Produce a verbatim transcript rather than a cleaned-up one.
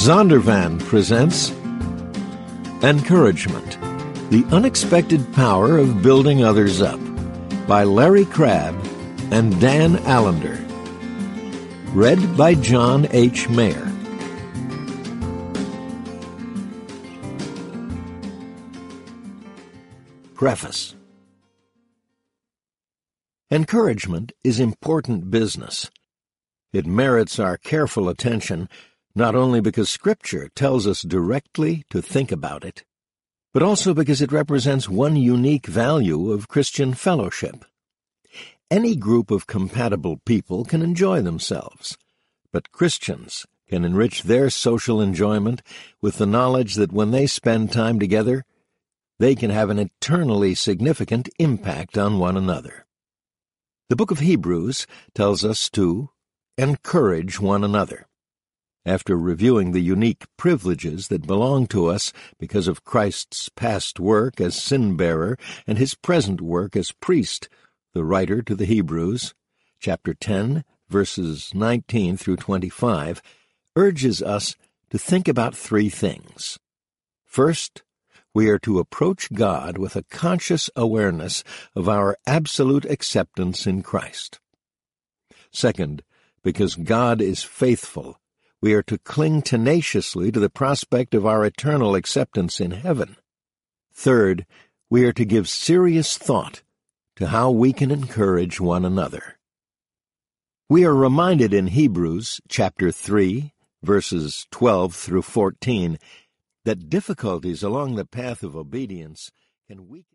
Zondervan presents Encouragement, the Unexpected Power of Building Others Up, by Larry Crabb and Dan Allender. Read by John H. Mayer. Preface. Encouragement is important business. It merits our careful attention, not only because Scripture tells us directly to think about it, but also because it represents one unique value of Christian fellowship. Any group of compatible people can enjoy themselves, but Christians can enrich their social enjoyment with the knowledge that when they spend time together, they can have an eternally significant impact on one another. The book of Hebrews tells us to encourage one another. After reviewing the unique privileges that belong to us because of Christ's past work as sin-bearer and his present work as priest, the writer to the Hebrews, chapter ten, verses nineteen through twenty-five, urges us to think about three things. First, we are to approach God with a conscious awareness of our absolute acceptance in Christ. Second, because God is faithful, we are to cling tenaciously to the prospect of our eternal acceptance in heaven. Third, we are to give serious thought to how we can encourage one another. We are reminded in Hebrews chapter three, verses twelve through fourteen, that difficulties along the path of obedience can weaken